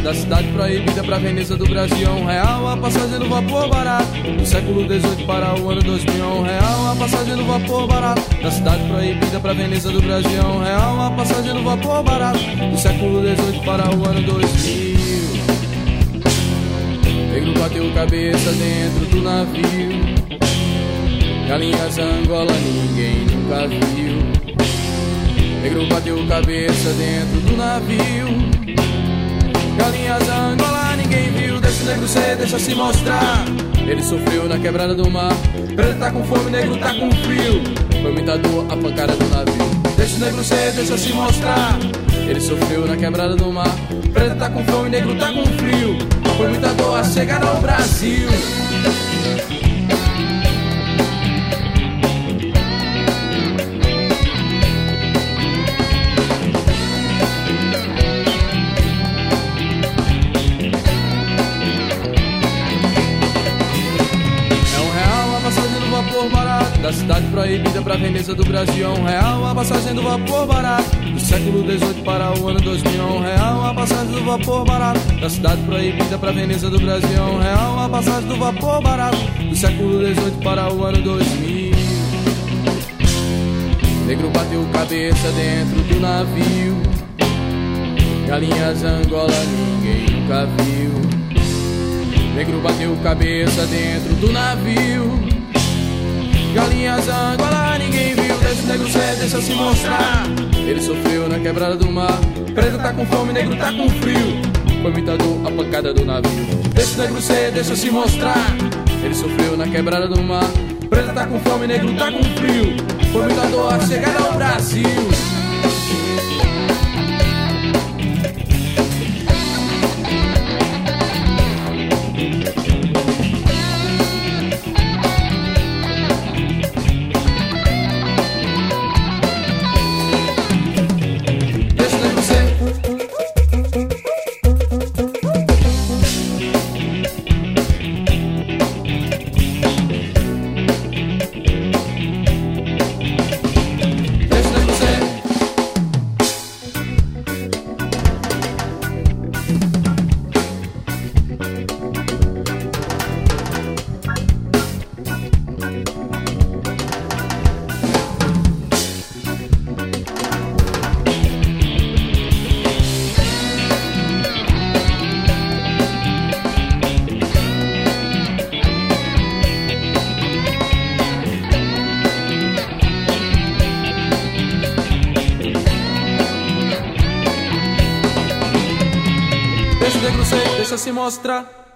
da cidade proibida pra Veneza do Brasil. R$1 a passagem no vapor barato, do século XVIII para o ano 2000. R$1 a passagem no vapor barato, da cidade proibida pra Veneza do Brasil. R$1 a passagem no vapor barato, do século XVIII para o ano 2000. Negro bateu cabeça dentro do navio, galinhas Angola ninguém nunca viu. Negro bateu cabeça dentro do navio, galinhas Angola ninguém viu. Deixa o negro ser, deixa se mostrar. Ele sofreu na quebrada do mar. Preto tá com fome, negro tá com frio. Foi muita dor a pancada do navio. Deixa o negro ser, deixa se mostrar. Ele sofreu na quebrada do mar. Preto tá com fome, negro tá com frio. Foi muita dor a chegar ao Brasil. Da cidade proibida pra Veneza do Brasil. R$1 a passagem do vapor barato, do século XVIII para o ano 2000. R$1 a passagem do vapor barato, da cidade proibida pra Veneza do Brasil. R$1 a passagem do vapor barato, do século XVIII para o ano 2000. Negro bateu cabeça dentro do navio, galinhas Angola ninguém nunca viu. Negro bateu cabeça dentro do navio, galinhas Angola ninguém viu. Deixa o negro ser, deixa se mostrar. Ele sofreu na quebrada do mar. Preto tá com fome, negro tá com frio. Foi muita dor a pancada do navio. Deixa o negro ser, deixa se mostrar. Ele sofreu na quebrada do mar. Preto tá com fome, negro tá com frio. Foi muita dor a chegar ao Brasil. Deixa o negro ser, deixa se mostrar.